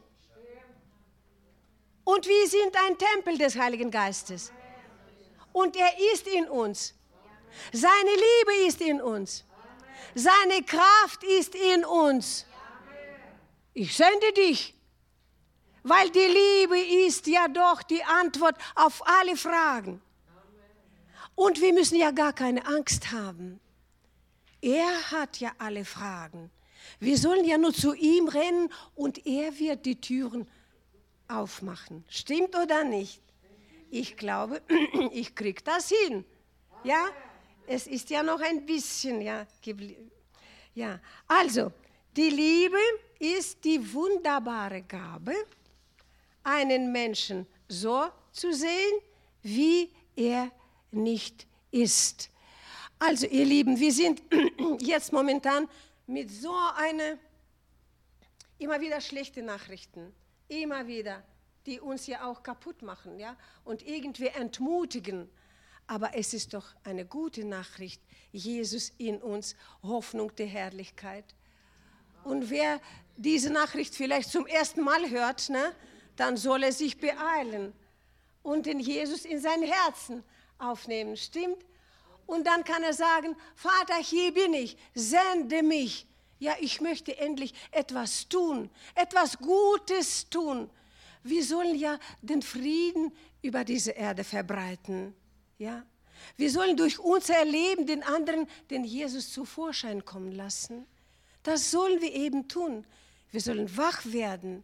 Und wir sind ein Tempel des Heiligen Geistes. Und er ist in uns. Seine Liebe ist in uns. Seine Kraft ist in uns. Ich sende dich. Weil die Liebe ist ja doch die Antwort auf alle Fragen. Und wir müssen ja gar keine Angst haben. Er hat ja alle Fragen. Wir sollen ja nur zu ihm rennen und er wird die Türen aufmachen. Stimmt oder nicht? Ich glaube, ich kriege das hin. Ja, es ist ja noch ein bisschen. Ja, ja. Also, die Liebe ist die wunderbare Gabe, einen Menschen so zu sehen, wie er nicht ist. Also ihr Lieben, wir sind jetzt momentan mit so einer, immer wieder schlechte Nachrichten, immer wieder, die uns ja auch kaputt machen, ja, und irgendwie entmutigen. Aber es ist doch eine gute Nachricht, Jesus in uns, Hoffnung der Herrlichkeit. Und wer diese Nachricht vielleicht zum ersten Mal hört, ne, dann soll er sich beeilen und den Jesus in sein Herzen aufnehmen, stimmt? Und dann kann er sagen, Vater, hier bin ich, sende mich. Ja, ich möchte endlich etwas tun, etwas Gutes tun. Wir sollen ja den Frieden über diese Erde verbreiten. Ja? Wir sollen durch unser Erleben den anderen den Jesus zu Vorschein kommen lassen. Das sollen wir eben tun. Wir sollen wach werden.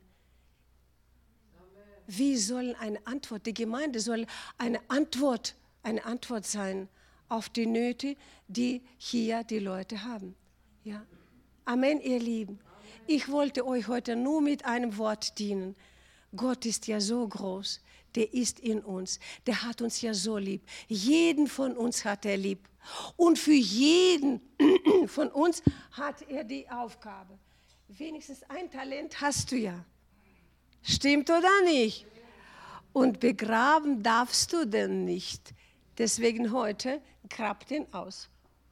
Wir sollen eine Antwort, die Gemeinde soll eine Antwort, eine Antwort sein auf die Nöte, die hier die Leute haben. Ja. Amen, ihr Lieben. Ich wollte euch heute nur mit einem Wort dienen. Gott ist ja so groß, der ist in uns, der hat uns ja so lieb. Jeden von uns hat er lieb. Und für jeden von uns hat er die Aufgabe. Wenigstens ein Talent hast du ja. Stimmt oder nicht? Und begraben darfst du den nicht. Deswegen heute, grab den aus.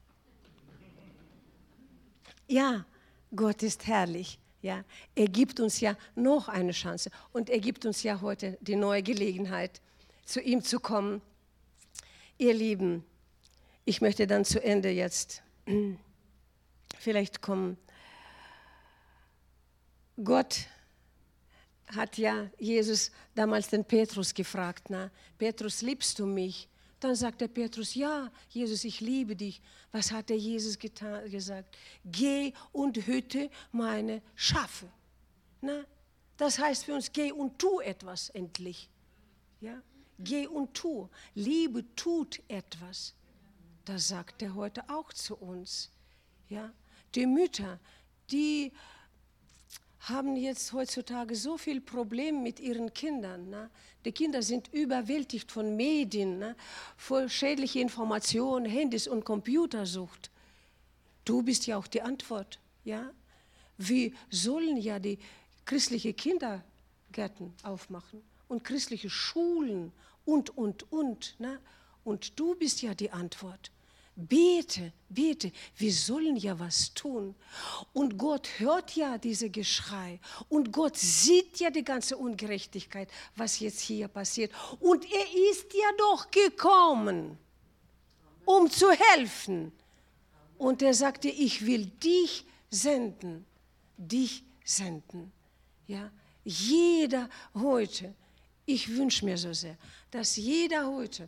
Ja, Gott ist herrlich. Ja, er gibt uns ja noch eine Chance. Und er gibt uns ja heute die neue Gelegenheit, zu ihm zu kommen. Ihr Lieben, ich möchte dann zu Ende jetzt vielleicht kommen. Gott hat ja Jesus damals den Petrus gefragt, na, Petrus, liebst du mich? Dann sagt der Petrus, ja, Jesus, ich liebe dich. Was hat der Jesus getan, gesagt? Geh und hüte meine Schafe. Na, das heißt für uns, geh und tu etwas endlich. Ja? Geh und tu. Liebe tut etwas. Das sagt er heute auch zu uns. Ja? Die Mütter, die haben jetzt heutzutage so viel Probleme mit ihren Kindern. Ne? Die Kinder sind überwältigt von Medien, ne? Von schädlichen Informationen, Handys und Computersucht. Du bist ja auch die Antwort. Ja? Wir sollen ja die christliche Kindergärten aufmachen und christliche Schulen und, und, und. Ne? Und du bist ja die Antwort. Bete, bete, wir sollen ja was tun. Und Gott hört ja diese Geschrei. Und Gott sieht ja die ganze Ungerechtigkeit, was jetzt hier passiert. Und er ist ja doch gekommen, um zu helfen. Und er sagte, ich will dich senden, dich senden. Ja, jeder heute, ich wünsche mir so sehr, dass jeder heute,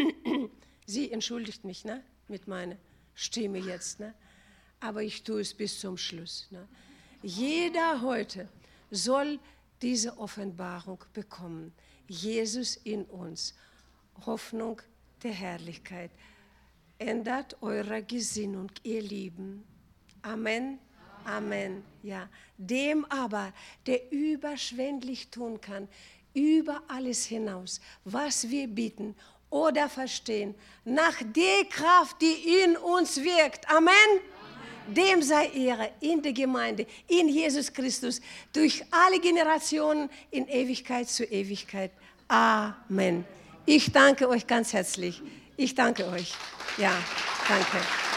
sie entschuldigt mich, ne? Mit meiner Stimme jetzt, ne? Aber ich tue es bis zum Schluss. Ne? Jeder heute soll diese Offenbarung bekommen. Jesus in uns, Hoffnung der Herrlichkeit. Ändert eure Gesinnung, ihr Lieben. Amen. Amen. Ja. Dem aber, der überschwänglich tun kann, über alles hinaus, was wir bitten oder verstehen, nach der Kraft, die in uns wirkt. Amen. Amen. Dem sei Ehre in der Gemeinde, in Jesus Christus, durch alle Generationen, in Ewigkeit zu Ewigkeit. Amen. Ich danke euch ganz herzlich. Ich danke euch. Ja, danke.